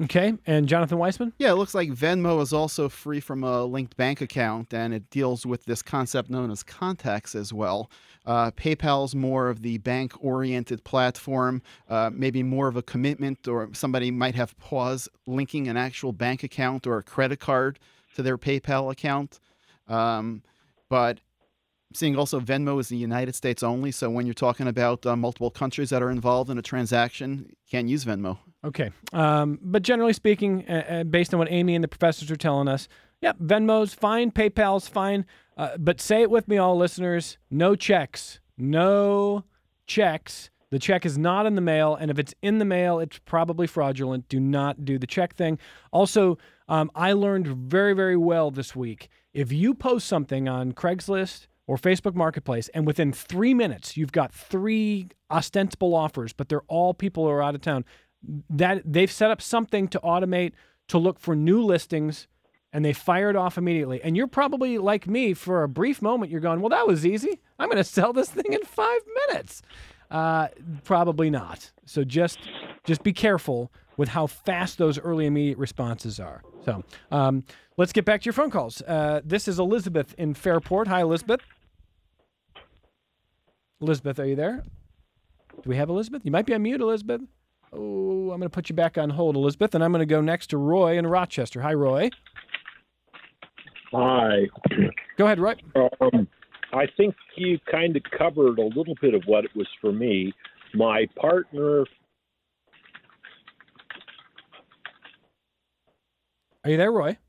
Okay, and Jonathan Weissman? Yeah, it looks like Venmo is also free from a linked bank account, and it deals with this concept known as contacts as well. Uh, PayPal's more of the bank-oriented platform, uh, maybe more of a commitment, or somebody might have pause linking an actual bank account or a credit card to their PayPal account. Um, but seeing also Venmo is the United States only, so when you're talking about uh, multiple countries that are involved in a transaction, you can't use Venmo. Okay. Um, but generally speaking, uh, uh, based on what Amy and the professors are telling us, yep, Venmo's fine, PayPal's fine, uh, but say it with me, all listeners, no checks. No checks. The check is not in the mail, and if it's in the mail, it's probably fraudulent. Do not do the check thing. Also, um, I learned very, very well this week, if you post something on Craigslist or Facebook Marketplace, and within three minutes, you've got three ostensible offers, but they're all people who are out of town, that they've set up something to automate to look for new listings, and they fire it off immediately. And you're probably like me, for a brief moment, you're going, well, that was easy. I'm going to sell this thing in five minutes. Uh, probably not. So just just be careful with how fast those early immediate responses are. So um, let's get back to your phone calls. Uh, this is Elizabeth in Fairport. Hi, Elizabeth. Elizabeth, are you there? Do we have Elizabeth? You might be on mute, Elizabeth. Oh, I'm going to put you back on hold, Elizabeth, and I'm going to go next to Roy in Rochester. Hi, Roy. Hi. Go ahead, Roy. Um, I think you kind of covered a little bit of what it was for me. My partner. Are you there, Roy?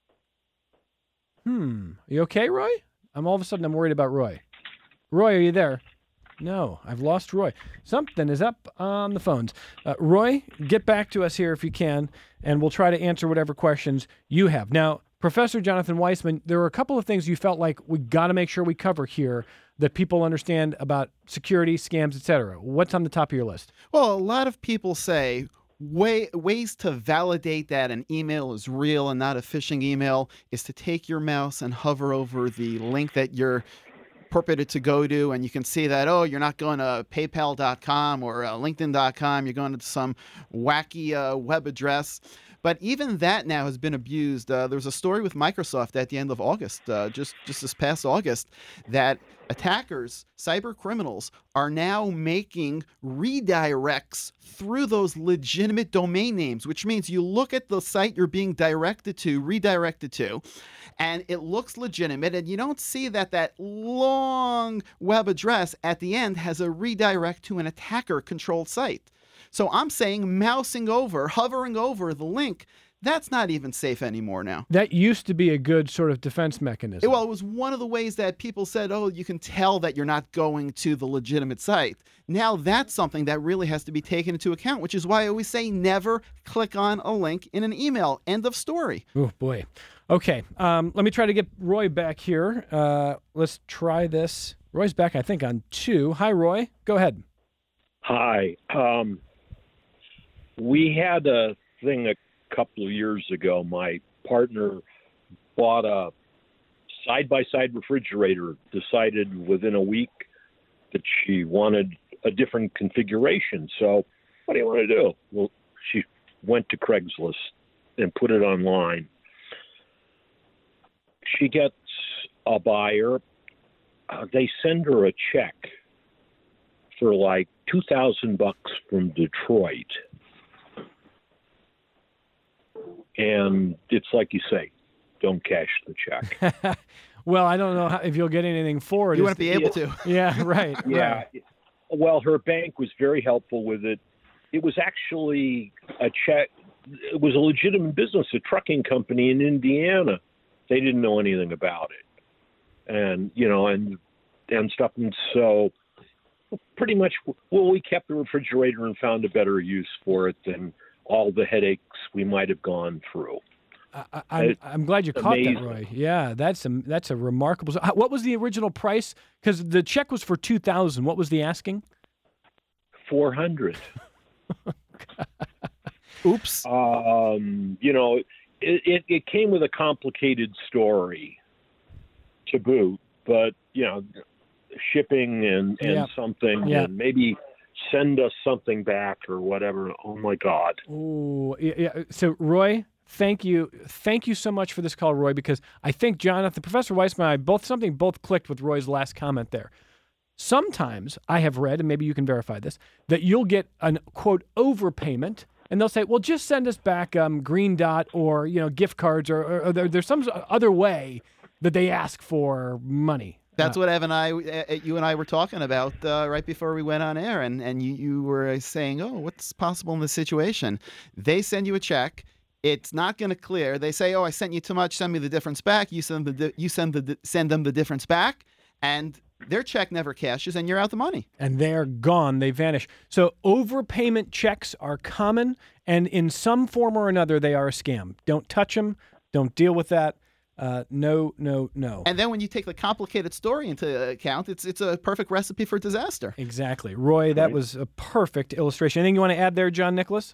Hmm. Are you okay, Roy? I'm all of a sudden I'm worried about Roy. Roy, are you there? No, I've lost Roy. Something is up on the phones. Uh, Roy, get back to us here if you can, and we'll try to answer whatever questions you have. Now, Professor Jonathan Weissman, there are a couple of things you felt like we got to make sure we cover here that people understand about security, scams, et cetera. What's on the top of your list? Well, a lot of people say way, ways to validate that an email is real and not a phishing email is to take your mouse and hover over the link that you're purported to go to, and you can see that, oh, you're not going to paypal dot com or uh, linkedin dot com, you're going to some wacky uh, web address. But even that now has been abused. Uh, there was a story with Microsoft at the end of August, uh, just, just this past August, that attackers, cyber criminals, are now making redirects through those legitimate domain names, which means you look at the site you're being directed to, redirected to, and it looks legitimate, and you don't see that that long web address at the end has a redirect to an attacker-controlled site. So I'm saying mousing over, hovering over the link, that's not even safe anymore now. That used to be a good sort of defense mechanism. Well, it was one of the ways that people said, oh, you can tell that you're not going to the legitimate site. Now that's something that really has to be taken into account, which is why I always say never click on a link in an email. End of story. Oh, boy. Okay, um, let me try to get Roy back here. Uh, let's try this. Roy's back, I think, on two. Hi, Roy. Go ahead. Hi. Um, we had a thing a couple of years ago. My partner bought a side-by-side refrigerator, decided within a week that she wanted a different configuration. So what do you want to do? Well, she went to Craigslist and put it online. She gets a buyer. Uh, they send her a check for like two thousand bucks from Detroit. And it's like you say, don't cash the check. Well, I don't know how, if you'll get anything for it. You wouldn't be able to. Yeah, right. Yeah. Right. Well, her bank was very helpful with it. It was actually a check. It was a legitimate business, a trucking company in Indiana. They didn't know anything about it, and you know, and and stuff. And so, pretty much, well, we kept the refrigerator and found a better use for it than all the headaches we might have gone through. I, I'm, I'm glad you caught that, Roy. Yeah, that's a that's a remarkable. What was the original price? Because the check was for two thousand. What was the asking? Four hundred. Oops. Um, you know, it, it it came with a complicated story to boot, but you know, shipping and and yeah. something yeah. and maybe send us something back or whatever. Oh my God. Oh, yeah, yeah. So Roy, thank you. Thank you so much for this call, Roy, because I think Jonathan, Professor Weissman, and I both, something both clicked with Roy's last comment there. Sometimes I have read, and maybe you can verify this, that you'll get an, quote, overpayment, and they'll say, well, just send us back um, Green Dot or, you know, gift cards, or, or, or there, there's some other way that they ask for money. That's uh, what Evan and I, uh, you and I were talking about uh, right before we went on air, and, and you, you were saying, oh, what's possible in this situation? They send you a check. It's not going to clear. They say, oh, I sent you too much. Send me the difference back. You send the di- you send the send them the difference back, and their check never cashes, and you're out the money. And they're gone. They vanish. So overpayment checks are common, and in some form or another, they are a scam. Don't touch them. Don't deal with that. Uh, no, no, no. And then when you take the complicated story into account, it's it's a perfect recipe for disaster. Exactly. Roy, that was a perfect illustration. Anything you want to add there, John Nicholas?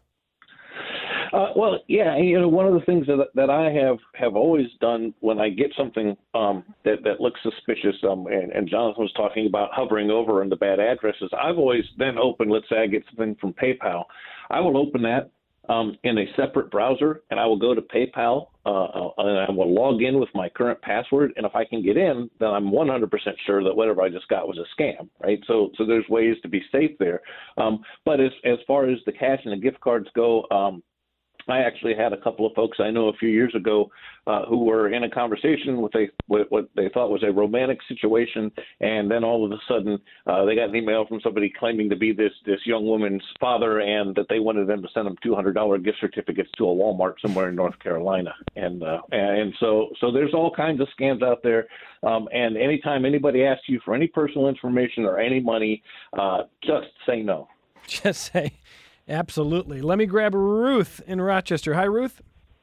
Uh, well, yeah, you know, one of the things that that I have, have always done when I get something um, that that looks suspicious, um, and, and Jonathan was talking about hovering over on the bad addresses, I've always then opened. Let's say I get something from PayPal, I will open that um, in a separate browser, and I will go to PayPal, uh, and I will log in with my current password. And if I can get in, then I'm one hundred percent sure that whatever I just got was a scam, right? So, so there's ways to be safe there. Um, but as as far as the cash and the gift cards go, um, I actually had a couple of folks I know a few years ago uh, who were in a conversation with a with what they thought was a romantic situation, and then all of a sudden uh, they got an email from somebody claiming to be this this young woman's father, and that they wanted them to send them two hundred dollars gift certificates to a Walmart somewhere in North Carolina, and uh, and so so there's all kinds of scams out there. Um, and anytime anybody asks you for any personal information or any money, uh, just say no. Just say. Absolutely. Let me grab Ruth in Rochester. Hi, Ruth.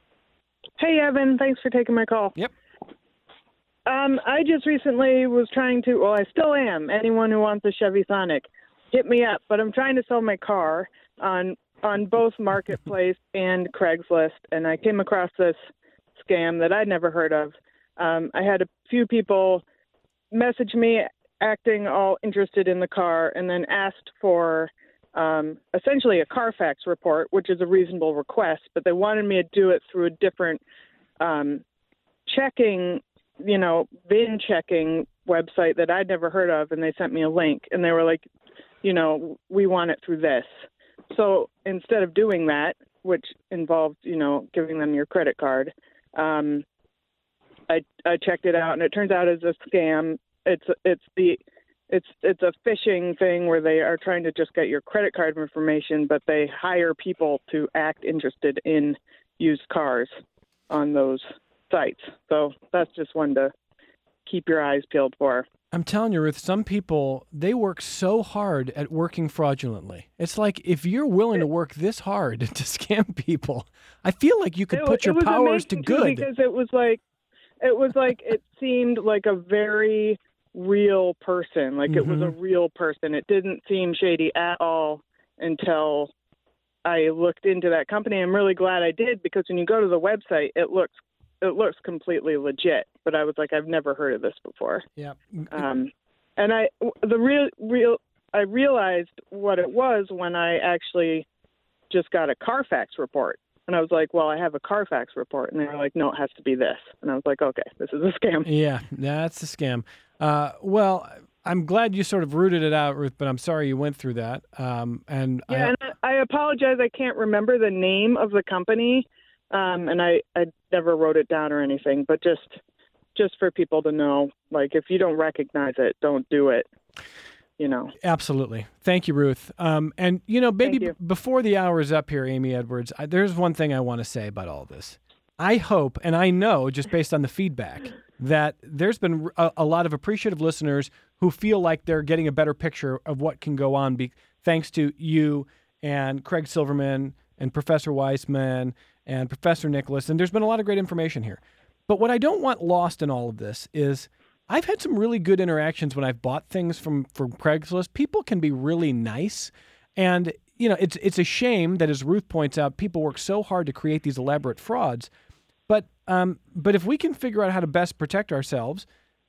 Hey, Evan. Thanks for taking my call. Yep. Um, I just recently was trying to, well, I still am. Anyone who wants a Chevy Sonic, hit me up. But I'm trying to sell my car on on both Marketplace and Craigslist, and I came across this scam that I'd never heard of. Um, I had a few people message me acting all interested in the car, and then asked for Um, essentially a Carfax report, which is a reasonable request, but they wanted me to do it through a different um, checking, you know, V I N checking website that I'd never heard of, and they sent me a link, and they were like, you know, we want it through this. So instead of doing that, which involved, you know, giving them your credit card, um, I, I checked it out, and it turns out it's a scam. It's it's the It's it's a phishing thing where they are trying to just get your credit card information, but they hire people to act interested in used cars on those sites. So that's just one to keep your eyes peeled for. I'm telling you, Ruth, some people, they work so hard at working fraudulently. It's like, if you're willing to work this hard to scam people, I feel like you could it, put it your powers to too, good. Because it was like, it was like, it seemed like a very real person, like mm-hmm. It was a real person. It didn't seem shady at all until I looked into that company. I'm really glad I did, because when you go to the website, it looks it looks completely legit. But I was like, I've never heard of this before. Yeah. Um, and I the real real I realized what it was when I actually just got a Carfax report. And I was like, well, I have a Carfax report. And they were like, no, it has to be this. And I was like, okay, this is a scam. Yeah, that's a scam. Uh, well, I'm glad you sort of rooted it out, Ruth, but I'm sorry you went through that. Um, and yeah, I, and I apologize. I can't remember the name of the company, um, and I, I never wrote it down or anything. But just just for people to know, like, if you don't recognize it, don't do it. You know. Absolutely. Thank you, Ruth. Um, and, you know, maybe you. b- before the hour is up here, Amy Edwards, I, there's one thing I want to say about all this. I hope, and I know, just based on the feedback, that there's been a, a lot of appreciative listeners who feel like they're getting a better picture of what can go on be, thanks to you and Craig Silverman and Professor Weissman and Professor Nicholas. And there's been a lot of great information here. But what I don't want lost in all of this is I've had some really good interactions when I've bought things from, from Craigslist. People can be really nice. And, you know, it's it's a shame that, as Ruth points out, people work so hard to create these elaborate frauds. But um, but if we can figure out how to best protect ourselves,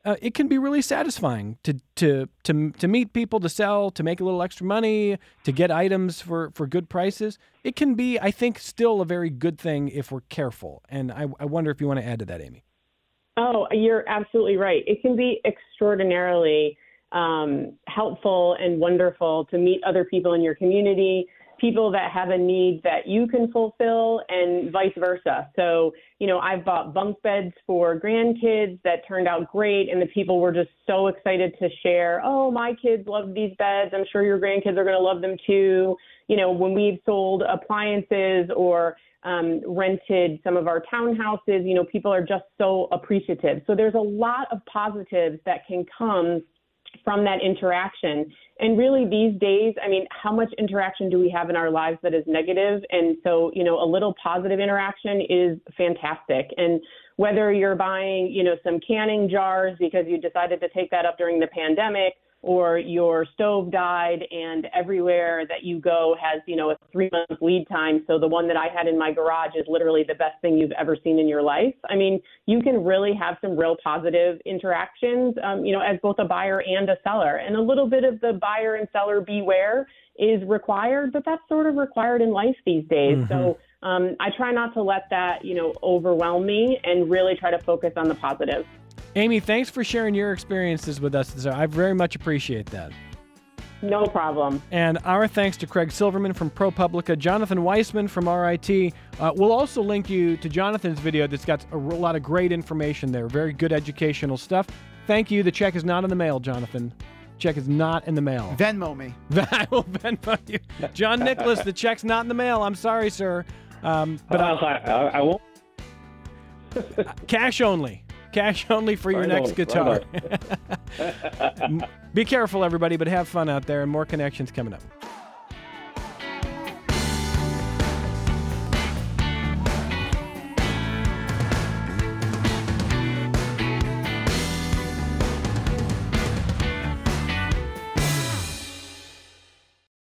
uh, it can be really satisfying to, to to to meet people, to sell, to make a little extra money, to get items for, for good prices. It can be, I think, still a very good thing if we're careful. And I, I wonder if you want to add to that, Amy. Oh, you're absolutely right. It can be extraordinarily um, helpful and wonderful to meet other people in your community, people that have a need that you can fulfill, and vice versa. So, you know, I've bought bunk beds for grandkids that turned out great, and the people were just so excited to share, oh, my kids love these beds. I'm sure your grandkids are going to love them too. You know, when we've sold appliances or um, rented some of our townhouses, you know, people are just so appreciative. So there's a lot of positives that can come from that interaction. And really these days, I mean, how much interaction do we have in our lives that is negative? And so, you know, a little positive interaction is fantastic. And whether you're buying, you know, some canning jars because you decided to take that up during the pandemic, or your stove died and everywhere that you go has, you know, a three month lead time. So the one that I had in my garage is literally the best thing you've ever seen in your life. I mean, you can really have some real positive interactions, um, you know, as both a buyer and a seller. And a little bit of the buyer and seller beware is required, but that's sort of required in life these days. Mm-hmm. So um, I try not to let that, you know, overwhelm me and really try to focus on the positive. Amy, thanks for sharing your experiences with us. I very much appreciate that. No problem. And our thanks to Craig Silverman from ProPublica, Jonathan Weissman from R I T. Uh, we'll also link you to Jonathan's video that's got a lot of great information there, very good educational stuff. Thank you. The check is not in the mail, Jonathan. Check is not in the mail. Venmo me. I will Venmo you. John Nicholas, the check's not in the mail. I'm sorry, sir. Um, but uh, I, I, I won't. Cash only. Cash only for your right next on, guitar. Right Be careful, everybody, but have fun out there, and more connections coming up.